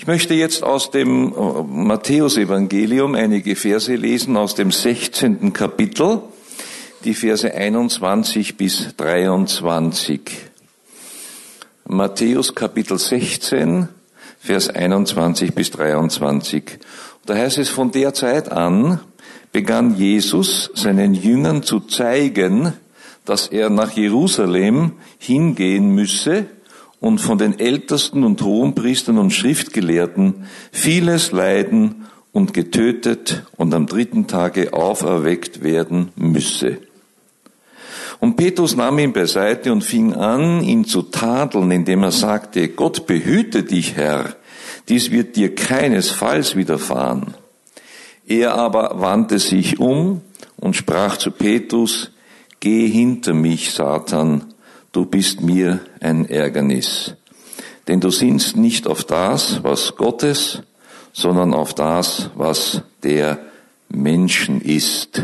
Ich möchte jetzt aus dem Matthäus-Evangelium einige Verse lesen aus dem 16. Kapitel, die Verse 21 bis 23. Matthäus Kapitel 16, Vers 21 bis 23. Da heißt es, von der Zeit an begann Jesus seinen Jüngern zu zeigen, dass er nach Jerusalem hingehen müsse und von den Ältesten und Hohenpriestern und Schriftgelehrten vieles leiden und getötet und am 3. Tage auferweckt werden müsse. Und Petrus nahm ihn beiseite und fing an, ihn zu tadeln, indem er sagte, Gott behüte dich, Herr, dies wird dir keinesfalls widerfahren. Er aber wandte sich um und sprach zu Petrus, Geh hinter mich, Satan, du bist mir ein Ärgernis. Denn du sinnst nicht auf das, was Gottes, sondern auf das, was der Menschen ist.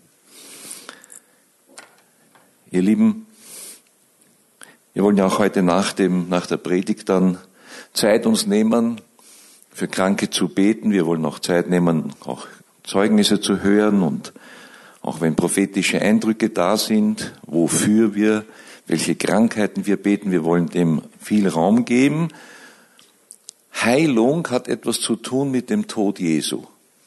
Ihr Lieben, wir wollen ja auch heute nach der Predigt dann Zeit uns nehmen, für Kranke zu beten. Wir wollen auch Zeit nehmen, auch Zeugnisse zu hören und auch wenn prophetische Eindrücke da sind, wofür wir, welche Krankheiten wir beten, wir wollen dem viel Raum geben. Heilung hat etwas zu tun mit dem Tod Jesu.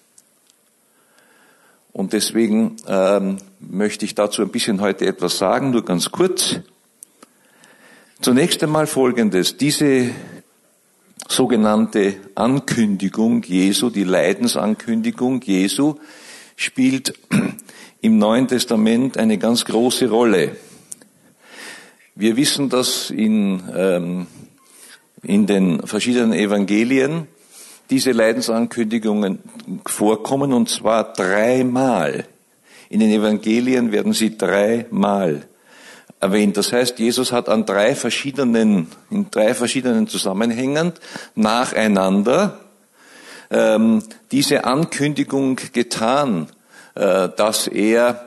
Und deswegen möchte ich dazu ein bisschen heute etwas sagen, nur ganz kurz. Zunächst einmal Folgendes, diese sogenannte Ankündigung Jesu, die Leidensankündigung Jesu, spielt im Neuen Testament eine ganz große Rolle. Wir wissen, dass in den verschiedenen Evangelien diese Leidensankündigungen vorkommen, und zwar 3-mal. In den Evangelien werden sie 3-mal erwähnt. Das heißt, Jesus hat in 3 verschiedenen Zusammenhängen nacheinander diese Ankündigung getan, dass er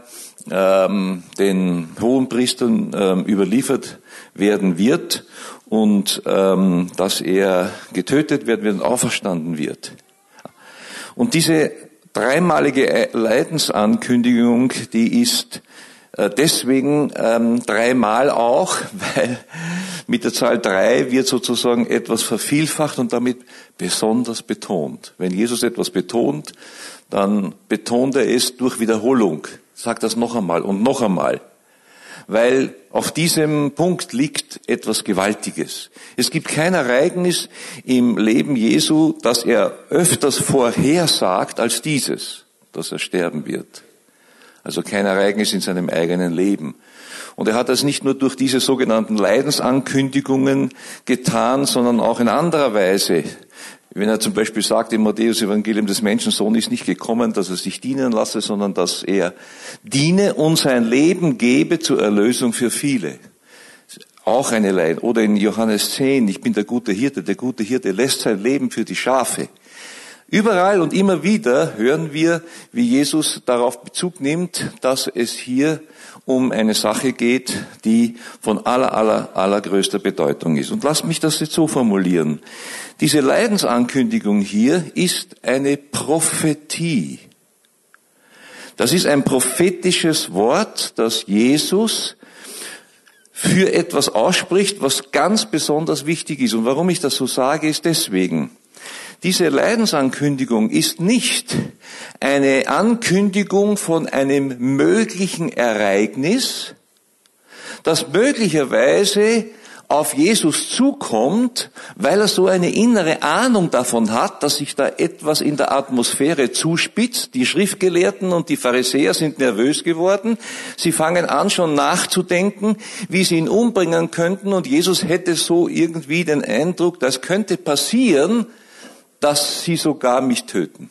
den Hohenpriestern überliefert werden wird und dass er getötet werden wird und auferstanden wird. Und diese 3-malige Leidensankündigung, die ist deswegen 3-mal auch, weil mit der Zahl 3 wird sozusagen etwas vervielfacht und damit besonders betont. Wenn Jesus etwas betont, dann betont er es durch Wiederholung. Sagt das noch einmal und noch einmal. Weil auf diesem Punkt liegt etwas Gewaltiges. Es gibt kein Ereignis im Leben Jesu, das er öfters vorhersagt als dieses, dass er sterben wird. Also kein Ereignis in seinem eigenen Leben. Und er hat das nicht nur durch diese sogenannten Leidensankündigungen getan, sondern auch in anderer Weise. Wenn er zum Beispiel sagt im Matthäus-Evangelium, des Menschensohn ist nicht gekommen, dass er sich dienen lasse, sondern dass er diene und sein Leben gebe zur Erlösung für viele. Auch eine Leiden. Oder in Johannes 10, ich bin der gute Hirte lässt sein Leben für die Schafe. Überall und immer wieder hören wir, wie Jesus darauf Bezug nimmt, dass es hier um eine Sache geht, die von allergrößter Bedeutung ist. Und lasst mich das jetzt so formulieren. Diese Leidensankündigung hier ist eine Prophetie. Das ist ein prophetisches Wort, das Jesus für etwas ausspricht, was ganz besonders wichtig ist. Und warum ich das so sage, ist deswegen. Diese Leidensankündigung ist nicht eine Ankündigung von einem möglichen Ereignis, das möglicherweise auf Jesus zukommt, weil er so eine innere Ahnung davon hat, dass sich da etwas in der Atmosphäre zuspitzt. Die Schriftgelehrten und die Pharisäer sind nervös geworden. Sie fangen an, schon nachzudenken, wie sie ihn umbringen könnten. Und Jesus hätte so irgendwie den Eindruck, das könnte passieren, dass sie sogar mich töten.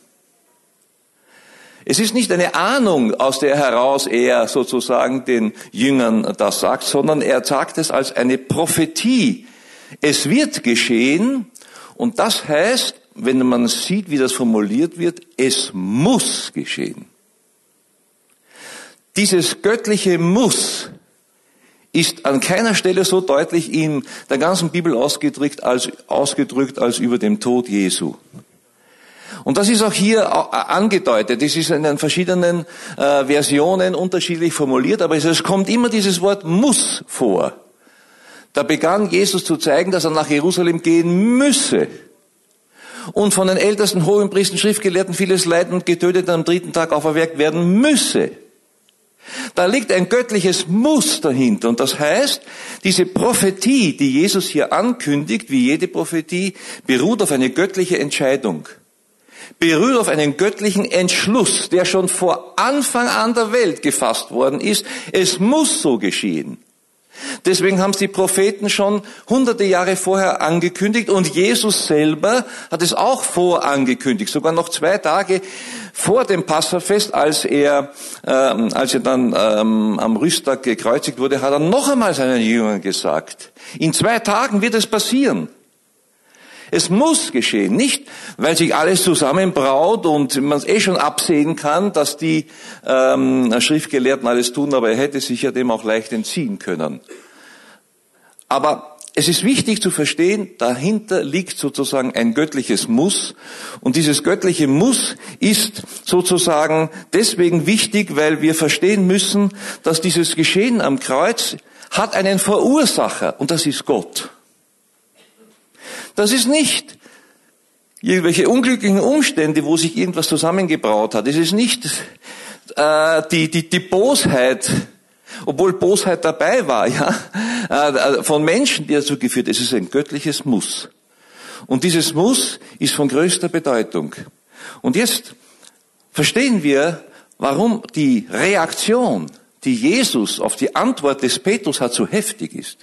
Es ist nicht eine Ahnung, aus der heraus er sozusagen den Jüngern das sagt, sondern er sagt es als eine Prophetie. Es wird geschehen, und das heißt, wenn man sieht, wie das formuliert wird, es muss geschehen. Dieses göttliche Muss ist an keiner Stelle so deutlich in der ganzen Bibel ausgedrückt als über dem Tod Jesu. Und das ist auch hier angedeutet. Es ist in den verschiedenen Versionen unterschiedlich formuliert, aber es kommt immer dieses Wort muss vor. Da begann Jesus zu zeigen, dass er nach Jerusalem gehen müsse. Und von den Ältesten, Hohenpriestern, Schriftgelehrten vieles leiden und getötet am 3. Tag auferweckt werden müsse. Da liegt ein göttliches Muss dahinter. Und das heißt, diese Prophetie, die Jesus hier ankündigt, wie jede Prophetie, beruht auf eine göttliche Entscheidung. Beruht auf einen göttlichen Entschluss, der schon vor Anfang an der Welt gefasst worden ist. Es muss so geschehen. Deswegen haben es die Propheten schon hunderte Jahre vorher angekündigt und Jesus selber hat es auch vorangekündigt, sogar noch 2 Tage vor dem Passafest, als er dann am Rüsttag gekreuzigt wurde, hat er noch einmal seinen Jüngern gesagt, in 2 Tagen wird es passieren. Es muss geschehen, nicht weil sich alles zusammenbraut und man es schon absehen kann, dass die Schriftgelehrten alles tun, aber er hätte sich ja dem auch leicht entziehen können. Aber es ist wichtig zu verstehen, dahinter liegt sozusagen ein göttliches Muss. Und dieses göttliche Muss ist sozusagen deswegen wichtig, weil wir verstehen müssen, dass dieses Geschehen am Kreuz hat einen Verursacher und das ist Gott. Das ist nicht irgendwelche unglücklichen Umstände, wo sich irgendwas zusammengebraut hat. Es ist nicht die Bosheit, obwohl Bosheit dabei war, ja, von Menschen, die dazu geführt. Es ist ein göttliches Muss. Und dieses Muss ist von größter Bedeutung. Und jetzt verstehen wir, warum die Reaktion, die Jesus auf die Antwort des Petrus hat, so heftig ist.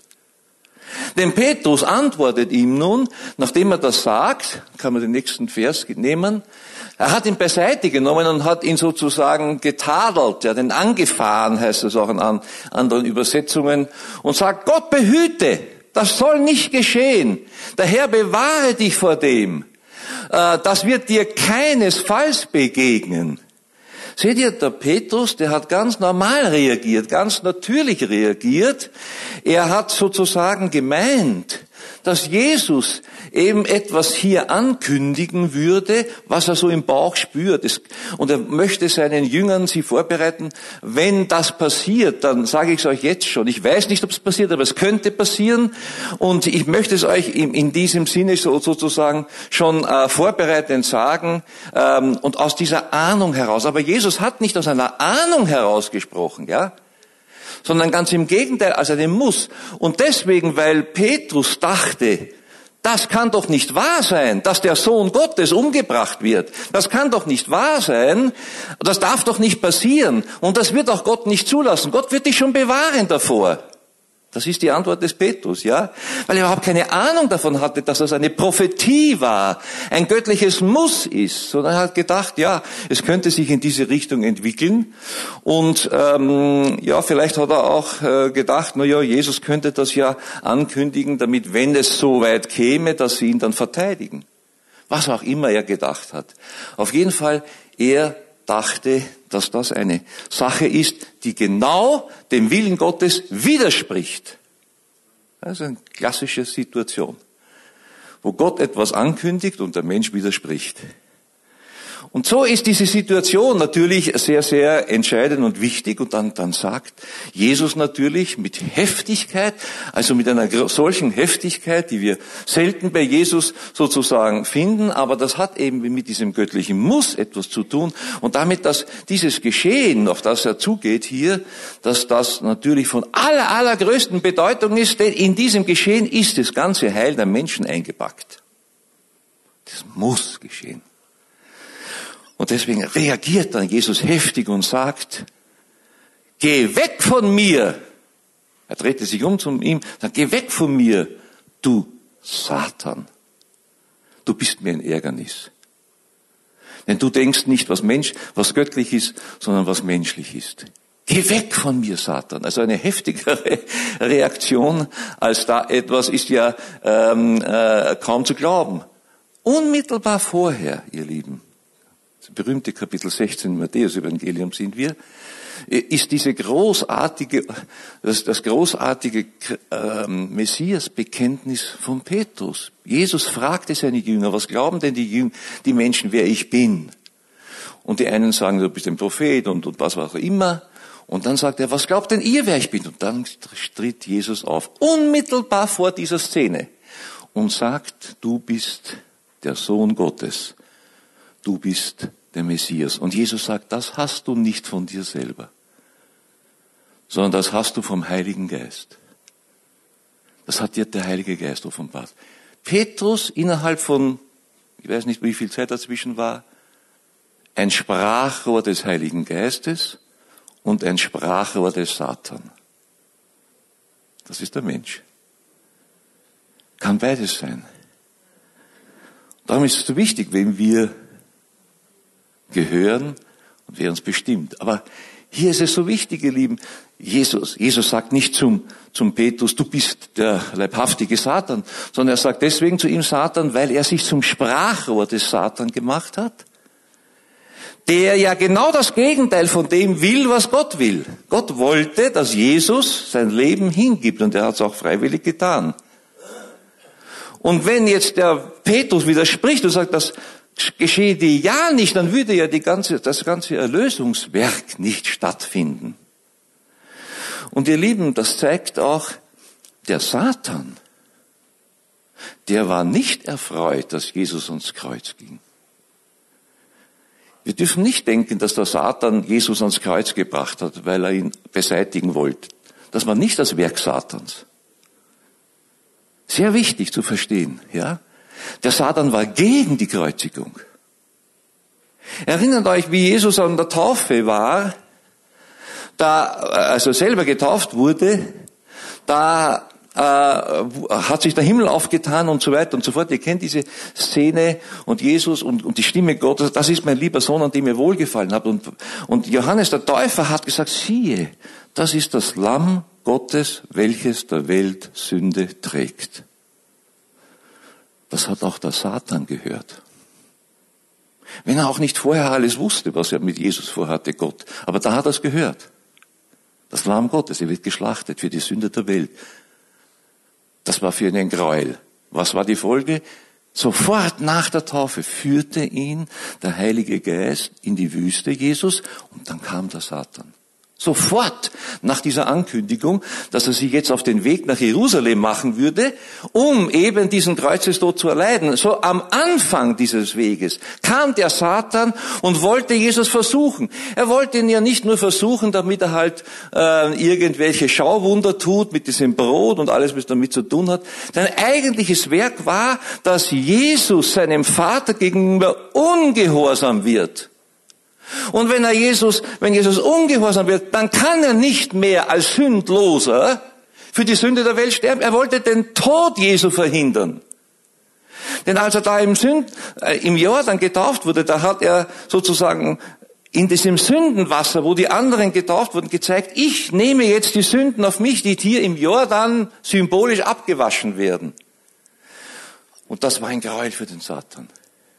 Denn Petrus antwortet ihm nun, nachdem er das sagt, kann man den nächsten Vers nehmen, er hat ihn beiseite genommen und hat ihn sozusagen getadelt, ja, den angefahren, heißt es auch in anderen Übersetzungen, und sagt, Gott behüte, das soll nicht geschehen. Der Herr bewahre dich vor dem. Das wird dir keinesfalls begegnen. Seht ihr, der Petrus, der hat ganz normal reagiert, ganz natürlich reagiert. Er hat sozusagen gemeint, dass Jesus eben etwas hier ankündigen würde, was er so im Bauch spürt. Und er möchte seinen Jüngern sie vorbereiten, wenn das passiert, dann sage ich es euch jetzt schon. Ich weiß nicht, ob es passiert, aber es könnte passieren. Und ich möchte es euch in diesem Sinne sozusagen schon vorbereitend sagen und aus dieser Ahnung heraus. Aber Jesus hat nicht aus einer Ahnung heraus gesprochen, ja, sondern ganz im Gegenteil, als einem Muss. Und deswegen, weil Petrus dachte, das kann doch nicht wahr sein, dass der Sohn Gottes umgebracht wird. Das kann doch nicht wahr sein. Das darf doch nicht passieren. Und das wird auch Gott nicht zulassen. Gott wird dich schon bewahren davor. Das ist die Antwort des Petrus, ja? Weil er überhaupt keine Ahnung davon hatte, dass das eine Prophetie war, ein göttliches Muss ist. Sondern er hat gedacht, ja, es könnte sich in diese Richtung entwickeln. Und ja, vielleicht hat er auch gedacht, na ja, Jesus könnte das ja ankündigen, damit, wenn es so weit käme, dass sie ihn dann verteidigen. Was auch immer er gedacht hat. Auf jeden Fall, er dachte, dass das eine Sache ist, die genau dem Willen Gottes widerspricht. Also eine klassische Situation, wo Gott etwas ankündigt und der Mensch widerspricht. Und so ist diese Situation natürlich sehr, sehr entscheidend und wichtig. Und dann sagt Jesus natürlich mit Heftigkeit, also mit einer solchen Heftigkeit, die wir selten bei Jesus sozusagen finden, aber das hat eben mit diesem göttlichen Muss etwas zu tun. Und damit, dass dieses Geschehen, auf das er zugeht hier, dass das natürlich von allergrößten Bedeutung ist, denn in diesem Geschehen ist das ganze Heil der Menschen eingepackt. Das muss geschehen. Und deswegen reagiert dann Jesus heftig und sagt, geh weg von mir. Er drehte sich um zu ihm, sagt, geh weg von mir, du Satan. Du bist mir ein Ärgernis. Denn du denkst nicht, was göttlich ist, sondern was menschlich ist. Geh weg von mir, Satan. Also eine heftigere Reaktion als da etwas ist ja kaum zu glauben. Unmittelbar vorher, ihr Lieben, berühmte Kapitel 16 im Matthäus-Evangelium sind wir, ist das großartige Messias-Bekenntnis von Petrus. Jesus fragte seine Jünger, was glauben denn die Menschen, wer ich bin? Und die einen sagen, du bist ein Prophet und was auch immer. Und dann sagt er, was glaubt denn ihr, wer ich bin? Und dann tritt Jesus auf, unmittelbar vor dieser Szene, und sagt, du bist der Sohn Gottes. Du bist der Messias. Und Jesus sagt, das hast du nicht von dir selber, sondern das hast du vom Heiligen Geist. Das hat dir der Heilige Geist offenbart. Petrus innerhalb von, ich weiß nicht, wie viel Zeit dazwischen war, ein Sprachrohr des Heiligen Geistes und ein Sprachrohr des Satan. Das ist der Mensch. Kann beides sein. Darum ist es so wichtig, wenn wir gehören und wer uns bestimmt. Aber hier ist es so wichtig, ihr Lieben, Jesus sagt nicht zum Petrus, du bist der leibhaftige Satan, sondern er sagt deswegen zu ihm Satan, weil er sich zum Sprachrohr des Satan gemacht hat, der ja genau das Gegenteil von dem will, was Gott will. Gott wollte, dass Jesus sein Leben hingibt und er hat es auch freiwillig getan. Und wenn jetzt der Petrus widerspricht und sagt, das geschehe dir ja nicht, dann würde ja das ganze Erlösungswerk nicht stattfinden. Und ihr Lieben, das zeigt auch, der Satan, der war nicht erfreut, dass Jesus ans Kreuz ging. Wir dürfen nicht denken, dass der Satan Jesus ans Kreuz gebracht hat, weil er ihn beseitigen wollte. Das war nicht das Werk Satans. Sehr wichtig zu verstehen, ja. Der Satan war gegen die Kreuzigung. Erinnert euch, wie Jesus an der Taufe war, als er selber getauft wurde, da hat sich der Himmel aufgetan und so weiter und so fort. Ihr kennt diese Szene und Jesus und die Stimme Gottes, das ist mein lieber Sohn, an dem ihr wohlgefallen habt. Und Johannes der Täufer hat gesagt, siehe, das ist das Lamm Gottes, welches der Welt Sünde trägt. Das hat auch der Satan gehört. Wenn er auch nicht vorher alles wusste, was er mit Jesus vorhatte, Gott. Aber da hat er es gehört. Das Lamm Gottes, er wird geschlachtet für die Sünde der Welt. Das war für ihn ein Gräuel. Was war die Folge? Sofort nach der Taufe führte ihn der Heilige Geist in die Wüste, Jesus, und dann kam der Satan. Sofort nach dieser Ankündigung, dass er sich jetzt auf den Weg nach Jerusalem machen würde, um eben diesen Kreuzestod zu erleiden. So am Anfang dieses Weges kam der Satan und wollte Jesus versuchen. Er wollte ihn ja nicht nur versuchen, damit er halt irgendwelche Schauwunder tut mit diesem Brot und alles, was damit zu tun hat. Sein eigentliches Werk war, dass Jesus seinem Vater gegenüber ungehorsam wird. Und wenn Jesus ungehorsam wird, dann kann er nicht mehr als Sündloser für die Sünde der Welt sterben. Er wollte den Tod Jesu verhindern. Denn als er da im Jordan getauft wurde, da hat er sozusagen in diesem Sündenwasser, wo die anderen getauft wurden, gezeigt, ich nehme jetzt die Sünden auf mich, die hier im Jordan symbolisch abgewaschen werden. Und das war ein Gräuel für den Satan.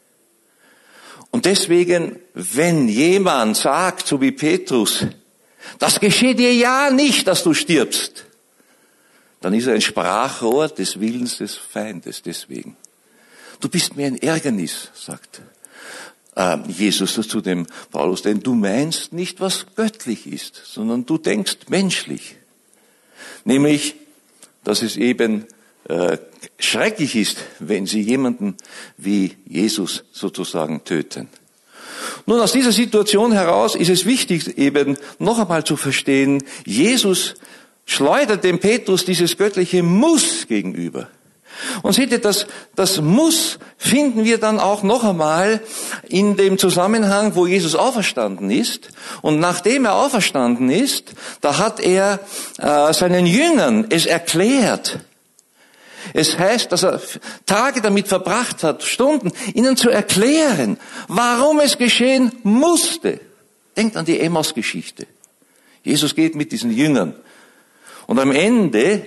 Und deswegen, wenn jemand sagt, so wie Petrus, das geschieht dir ja nicht, dass du stirbst, dann ist er ein Sprachrohr des Willens des Feindes deswegen. Du bist mir ein Ärgernis, sagt Jesus zu dem Paulus, denn du meinst nicht, was göttlich ist, sondern du denkst menschlich. Nämlich, dass es eben schrecklich ist, wenn sie jemanden wie Jesus sozusagen töten. Nun, aus dieser Situation heraus ist es wichtig, eben noch einmal zu verstehen, Jesus schleudert dem Petrus dieses göttliche Muss gegenüber. Und seht ihr, das Muss finden wir dann auch noch einmal in dem Zusammenhang, wo Jesus auferstanden ist. Und nachdem er auferstanden ist, da hat er seinen Jüngern es erklärt. Es heißt, dass er Tage damit verbracht hat, Stunden, ihnen zu erklären, warum es geschehen musste. Denkt an die Emmaus-Geschichte. Jesus geht mit diesen Jüngern. Und am Ende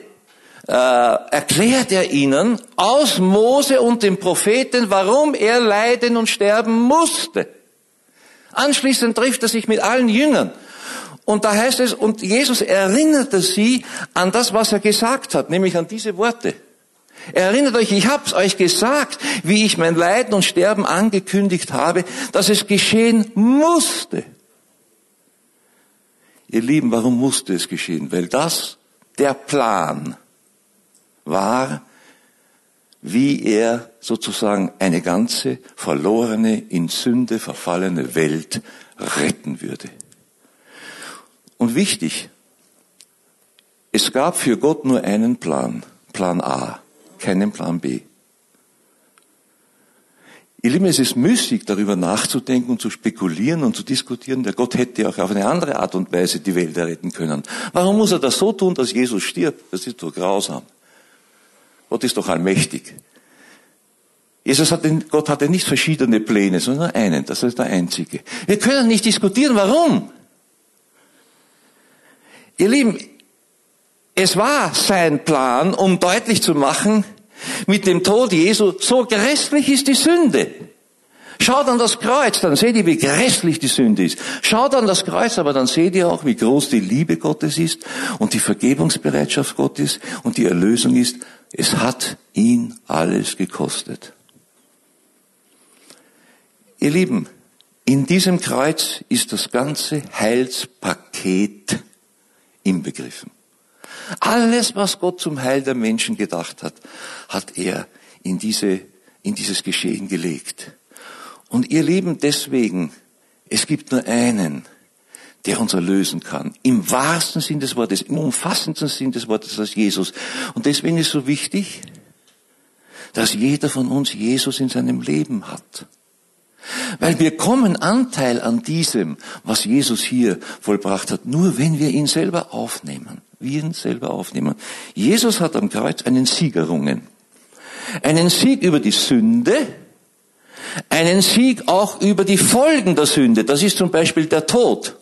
erklärt er ihnen aus Mose und den Propheten, warum er leiden und sterben musste. Anschließend trifft er sich mit allen Jüngern. Und da heißt es, und Jesus erinnerte sie an das, was er gesagt hat, nämlich an diese Worte. Erinnert euch, ich habe es euch gesagt, wie ich mein Leiden und Sterben angekündigt habe, dass es geschehen musste. Ihr Lieben, warum musste es geschehen? Weil das der Plan war, wie er sozusagen eine ganze verlorene, in Sünde verfallene Welt retten würde. Und wichtig, es gab für Gott nur einen Plan, Plan A, keinen Plan B. Ihr Lieben, es ist müßig, darüber nachzudenken und zu spekulieren und zu diskutieren. Der Gott hätte auch auf eine andere Art und Weise die Welt retten können. Warum muss er das so tun, dass Jesus stirbt? Das ist doch grausam. Gott ist doch allmächtig. Gott hatte nicht verschiedene Pläne, sondern nur einen. Das ist der einzige. Wir können nicht diskutieren, warum. Ihr Lieben, es war sein Plan, um deutlich zu machen, mit dem Tod Jesu, so grässlich ist die Sünde. Schaut an das Kreuz, dann seht ihr, wie grässlich die Sünde ist. Schaut an das Kreuz, aber dann seht ihr auch, wie groß die Liebe Gottes ist und die Vergebungsbereitschaft Gottes und die Erlösung ist. Es hat ihn alles gekostet. Ihr Lieben, in diesem Kreuz ist das ganze Heilspaket inbegriffen. Alles, was Gott zum Heil der Menschen gedacht hat, hat er in dieses Geschehen gelegt. Und ihr Lieben, deswegen, es gibt nur einen, der uns erlösen kann. Im wahrsten Sinn des Wortes, im umfassendsten Sinn des Wortes, als Jesus. Und deswegen ist so wichtig, dass jeder von uns Jesus in seinem Leben hat. Weil wir kommen Anteil an diesem, was Jesus hier vollbracht hat, nur wenn wir ihn selber aufnehmen. Jesus hat am Kreuz einen Sieg errungen. Einen Sieg über die Sünde, einen Sieg auch über die Folgen der Sünde. Das ist zum Beispiel der Tod.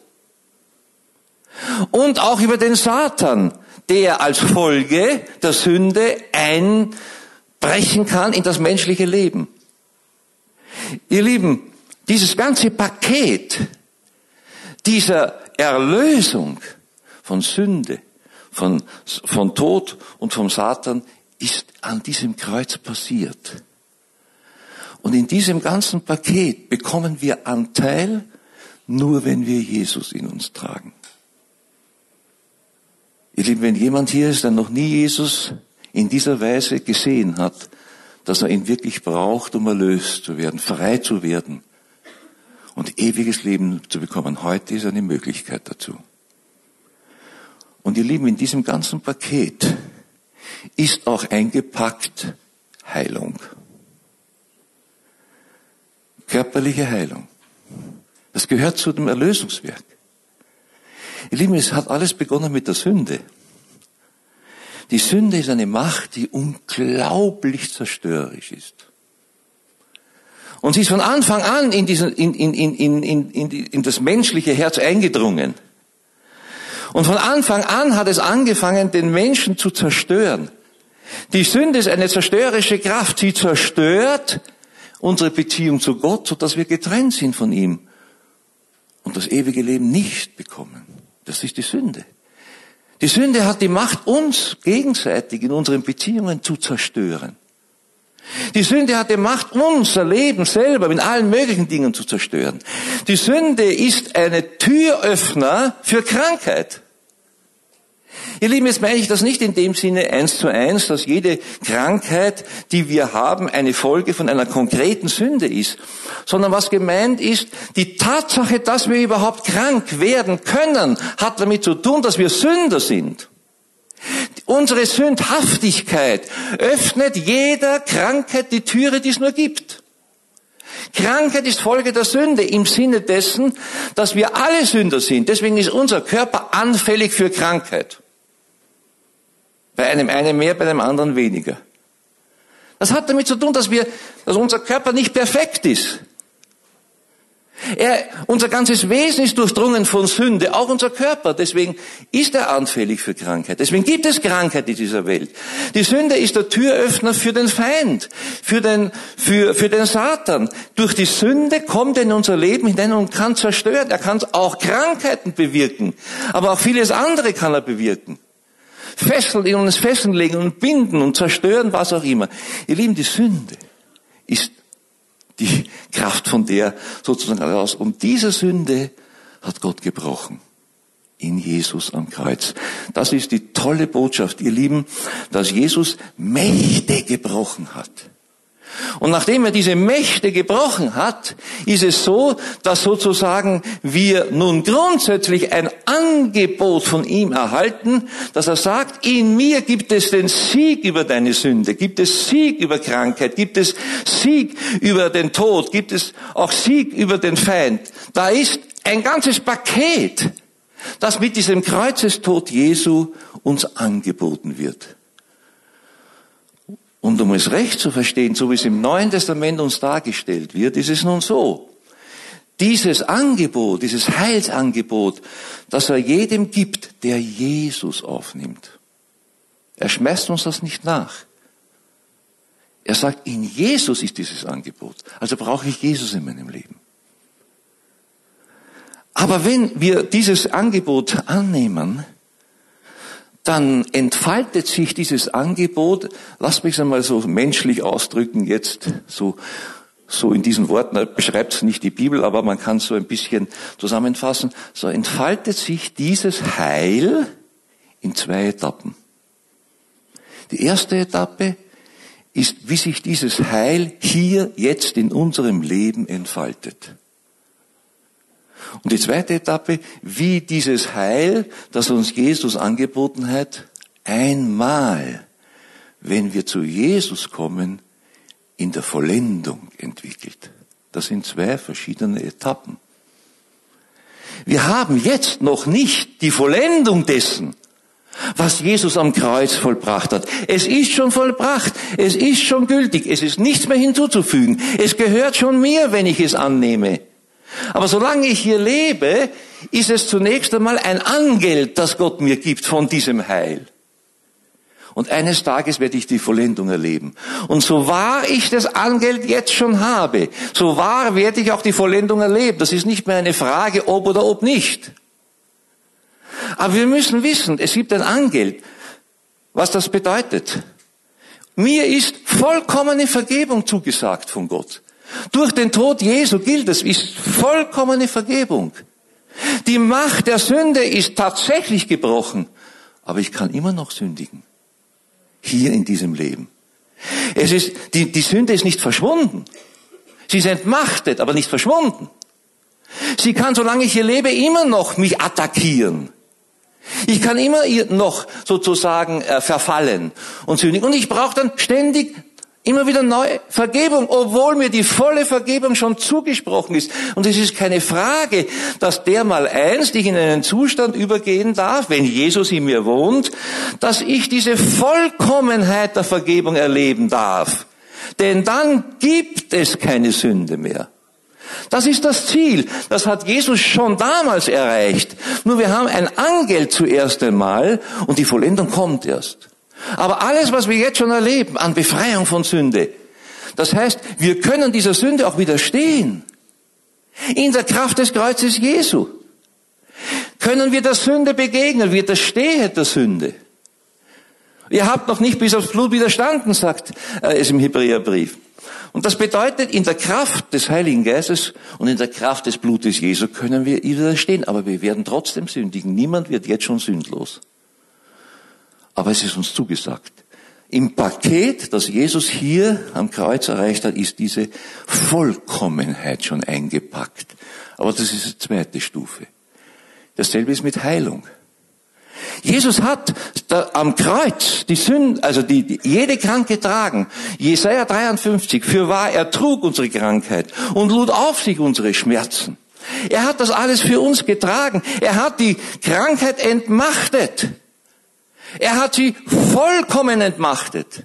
Und auch über den Satan, der als Folge der Sünde einbrechen kann in das menschliche Leben. Ihr Lieben, dieses ganze Paket dieser Erlösung von Sünde, von Tod und vom Satan ist an diesem Kreuz passiert. Und in diesem ganzen Paket bekommen wir Anteil, nur wenn wir Jesus in uns tragen. Ihr Lieben, wenn jemand hier ist, der noch nie Jesus in dieser Weise gesehen hat, dass er ihn wirklich braucht, um erlöst zu werden, frei zu werden und ewiges Leben zu bekommen, heute ist eine Möglichkeit dazu. Und ihr Lieben, in diesem ganzen Paket ist auch eingepackt Heilung. Körperliche Heilung. Das gehört zu dem Erlösungswerk. Ihr Lieben, es hat alles begonnen mit der Sünde. Die Sünde ist eine Macht, die unglaublich zerstörerisch ist. Und sie ist von Anfang an in das menschliche Herz eingedrungen. Und von Anfang an hat es angefangen, den Menschen zu zerstören. Die Sünde ist eine zerstörerische Kraft. Sie zerstört unsere Beziehung zu Gott, sodass wir getrennt sind von ihm und das ewige Leben nicht bekommen. Das ist die Sünde. Die Sünde hat die Macht, uns gegenseitig in unseren Beziehungen zu zerstören. Die Sünde hat die Macht, unser Leben selber in allen möglichen Dingen zu zerstören. Die Sünde ist eine Türöffner für Krankheit. Ihr Lieben, jetzt meine ich das nicht in dem Sinne 1:1, dass jede Krankheit, die wir haben, eine Folge von einer konkreten Sünde ist, sondern was gemeint ist, die Tatsache, dass wir überhaupt krank werden können, hat damit zu tun, dass wir Sünder sind. Unsere Sündhaftigkeit öffnet jeder Krankheit die Türe, die es nur gibt. Krankheit ist Folge der Sünde im Sinne dessen, dass wir alle Sünder sind. Deswegen ist unser Körper anfällig für Krankheit. Bei einem einen mehr, bei einem anderen weniger. Das hat damit zu tun, dass unser Körper nicht perfekt ist. Unser ganzes Wesen ist durchdrungen von Sünde, auch unser Körper. Deswegen ist er anfällig für Krankheit. Deswegen gibt es Krankheit in dieser Welt. Die Sünde ist der Türöffner für den Feind, für den Satan. Durch die Sünde kommt er in unser Leben hinein und kann zerstören. Er kann auch Krankheiten bewirken, aber auch vieles andere kann er bewirken. In uns Fesseln legen und binden und zerstören, was auch immer. Ihr Lieben, die Sünde ist die Kraft von der sozusagen heraus. Und diese Sünde hat Gott gebrochen. In Jesus am Kreuz. Das ist die tolle Botschaft, ihr Lieben, dass Jesus Mächte gebrochen hat. Und nachdem er diese Mächte gebrochen hat, ist es so, dass sozusagen wir nun grundsätzlich ein Angebot von ihm erhalten, dass er sagt, in mir gibt es den Sieg über deine Sünde, gibt es Sieg über Krankheit, gibt es Sieg über den Tod, gibt es auch Sieg über den Feind. Da ist ein ganzes Paket, das mit diesem Kreuzestod Jesu uns angeboten wird. Und um es recht zu verstehen, so wie es im Neuen Testament uns dargestellt wird, ist es nun so. Dieses Angebot, dieses Heilsangebot, das er jedem gibt, der Jesus aufnimmt. Er schmeißt uns das nicht nach. Er sagt, in Jesus ist dieses Angebot. Also brauche ich Jesus in meinem Leben. Aber wenn wir dieses Angebot annehmen, dann entfaltet sich dieses Angebot, lasst mich es einmal so menschlich ausdrücken, jetzt so in diesen Worten, beschreibt es nicht die Bibel, aber man kann es so ein bisschen zusammenfassen, so entfaltet sich dieses Heil in 2 Etappen. Die erste Etappe ist, wie sich dieses Heil hier jetzt in unserem Leben entfaltet. Und die zweite Etappe, wie dieses Heil, das uns Jesus angeboten hat, einmal, wenn wir zu Jesus kommen, in der Vollendung entwickelt. Das sind 2 verschiedene Etappen. Wir haben jetzt noch nicht die Vollendung dessen, was Jesus am Kreuz vollbracht hat. Es ist schon vollbracht, es ist schon gültig, es ist nichts mehr hinzuzufügen. Es gehört schon mir, wenn ich es annehme. Aber solange ich hier lebe, ist es zunächst einmal ein Angeld, das Gott mir gibt von diesem Heil. Und eines Tages werde ich die Vollendung erleben. Und so wahr ich das Angeld jetzt schon habe, so wahr werde ich auch die Vollendung erleben. Das ist nicht mehr eine Frage, ob oder ob nicht. Aber wir müssen wissen, es gibt ein Angeld. Was das bedeutet? Mir ist vollkommene Vergebung zugesagt von Gott. Durch den Tod Jesu gilt es, ist vollkommene Vergebung. Die Macht der Sünde ist tatsächlich gebrochen, aber ich kann immer noch sündigen. Hier in diesem Leben. Die Sünde ist nicht verschwunden. Sie ist entmachtet, aber nicht verschwunden. Sie kann, solange ich hier lebe, immer noch mich attackieren. Ich kann immer noch sozusagen verfallen und sündigen. Und ich brauche dann ständig immer wieder neue Vergebung, obwohl mir die volle Vergebung schon zugesprochen ist. Und es ist keine Frage, dass dermaleinst ich in einen Zustand übergehen darf, wenn Jesus in mir wohnt, dass ich diese Vollkommenheit der Vergebung erleben darf. Denn dann gibt es keine Sünde mehr. Das ist das Ziel. Das hat Jesus schon damals erreicht. Nur wir haben ein Angeld zuerst einmal und die Vollendung kommt erst. Aber alles, was wir jetzt schon erleben, an Befreiung von Sünde, das heißt, wir können dieser Sünde auch widerstehen. In der Kraft des Kreuzes Jesu können wir der Sünde begegnen, widerstehen der Sünde. Ihr habt noch nicht bis aufs Blut widerstanden, sagt es im Hebräerbrief. Und das bedeutet, in der Kraft des Heiligen Geistes und in der Kraft des Blutes Jesu können wir widerstehen, aber wir werden trotzdem sündigen. Niemand wird jetzt schon sündlos. Aber es ist uns zugesagt. Im Paket, das Jesus hier am Kreuz erreicht hat, ist diese Vollkommenheit schon eingepackt. Aber das ist die zweite Stufe. Dasselbe ist mit Heilung. Jesus hat am Kreuz die Sünde, also jede Kranke tragen. Jesaja 53, fürwahr, er trug unsere Krankheit und lud auf sich unsere Schmerzen. Er hat das alles für uns getragen. Er hat die Krankheit entmachtet. Er hat sie vollkommen entmachtet.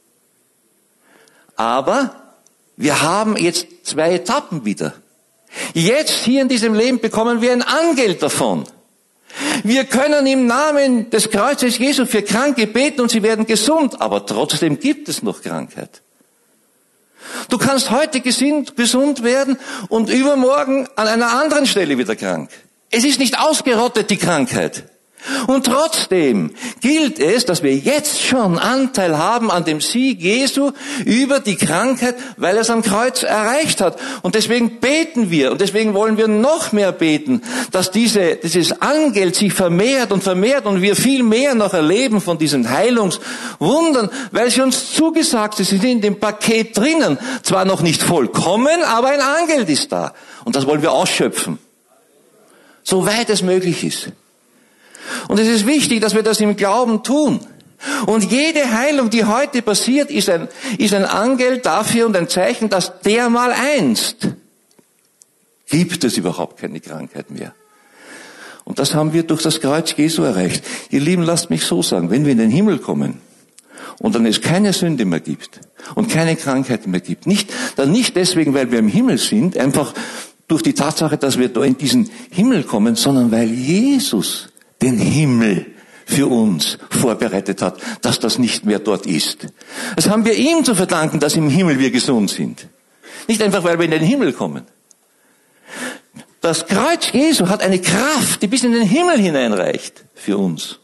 Aber wir haben jetzt 2 Etappen wieder. Jetzt hier in diesem Leben bekommen wir ein Angeld davon. Wir können im Namen des Kreuzes Jesu für Kranke beten und sie werden gesund, aber trotzdem gibt es noch Krankheit. Du kannst heute gesund werden und übermorgen an einer anderen Stelle wieder krank. Es ist nicht ausgerottet, die Krankheit. Und trotzdem gilt es, dass wir jetzt schon Anteil haben an dem Sieg Jesu über die Krankheit, weil er es am Kreuz erreicht hat. Und deswegen beten wir und deswegen wollen wir noch mehr beten, dass dieses Angeld sich vermehrt und wir viel mehr noch erleben von diesen Heilungswundern, weil sie uns zugesagt sind, sie sind in dem Paket drinnen. Zwar noch nicht vollkommen, aber ein Angeld ist da. Und das wollen wir ausschöpfen. Soweit es möglich ist. Und es ist wichtig, dass wir das im Glauben tun. Und jede Heilung, die heute passiert, ist ein Angeld dafür und ein Zeichen, dass dermaleinst gibt es überhaupt keine Krankheit mehr. Und das haben wir durch das Kreuz Jesu erreicht. Ihr Lieben, lasst mich so sagen, wenn wir in den Himmel kommen und dann es keine Sünde mehr gibt und keine Krankheit mehr gibt, dann nicht deswegen, weil wir im Himmel sind, einfach durch die Tatsache, dass wir da in diesen Himmel kommen, sondern weil Jesus den Himmel für uns vorbereitet hat, dass das nicht mehr dort ist. Das haben wir ihm zu verdanken, dass im Himmel wir gesund sind. Nicht einfach, weil wir in den Himmel kommen. Das Kreuz Jesu hat eine Kraft, die bis in den Himmel hineinreicht für uns.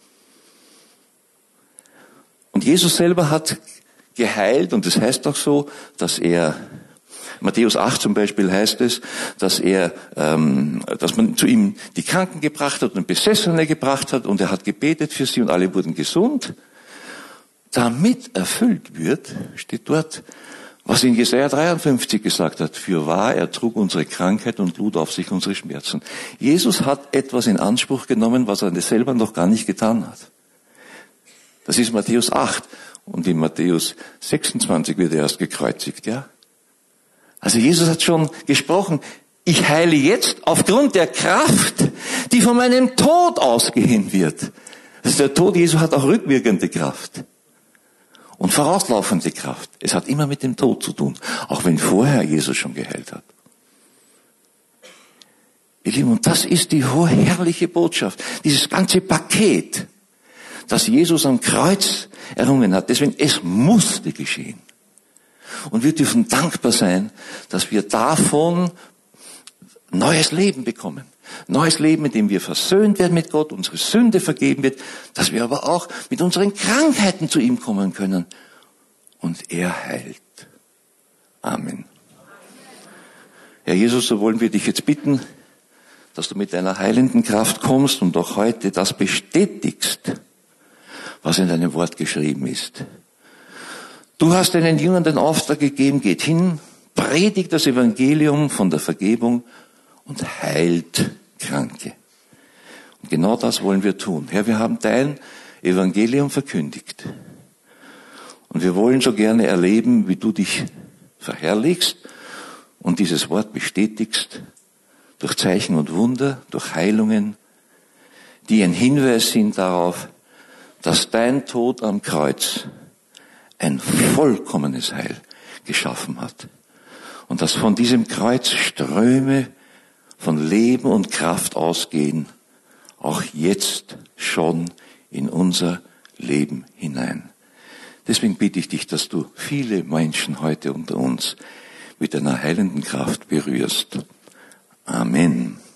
Und Jesus selber hat geheilt, und das heißt auch so, dass Matthäus 8 zum Beispiel heißt es, dass man zu ihm die Kranken gebracht hat und Besessene gebracht hat und er hat gebetet für sie und alle wurden gesund. Damit erfüllt wird, steht dort, was in Jesaja 53 gesagt hat, fürwahr, er trug unsere Krankheit und lud auf sich unsere Schmerzen. Jesus hat etwas in Anspruch genommen, was er selber noch gar nicht getan hat. Das ist Matthäus 8 und in Matthäus 26 wird er erst gekreuzigt, ja. Also Jesus hat schon gesprochen, ich heile jetzt aufgrund der Kraft, die von meinem Tod ausgehen wird. Also der Tod Jesu hat auch rückwirkende Kraft und vorauslaufende Kraft. Es hat immer mit dem Tod zu tun, auch wenn vorher Jesus schon geheilt hat. Ihr Lieben, und das ist die hohe herrliche Botschaft, dieses ganze Paket, das Jesus am Kreuz errungen hat. Deswegen, es musste geschehen. Und wir dürfen dankbar sein, dass wir davon neues Leben bekommen. Neues Leben, in dem wir versöhnt werden mit Gott, unsere Sünde vergeben wird, dass wir aber auch mit unseren Krankheiten zu ihm kommen können. Und er heilt. Amen. Herr Jesus, so wollen wir dich jetzt bitten, dass du mit deiner heilenden Kraft kommst und auch heute das bestätigst, was in deinem Wort geschrieben ist. Du hast deinen Jüngern den Auftrag gegeben, geht hin, predigt das Evangelium von der Vergebung und heilt Kranke. Und genau das wollen wir tun. Herr, wir haben dein Evangelium verkündigt. Und wir wollen so gerne erleben, wie du dich verherrlichst und dieses Wort bestätigst durch Zeichen und Wunder, durch Heilungen, die ein Hinweis sind darauf, dass dein Tod am Kreuz ein vollkommenes Heil geschaffen hat. Und dass von diesem Kreuz Ströme von Leben und Kraft ausgehen, auch jetzt schon in unser Leben hinein. Deswegen bitte ich dich, dass du viele Menschen heute unter uns mit deiner heilenden Kraft berührst. Amen.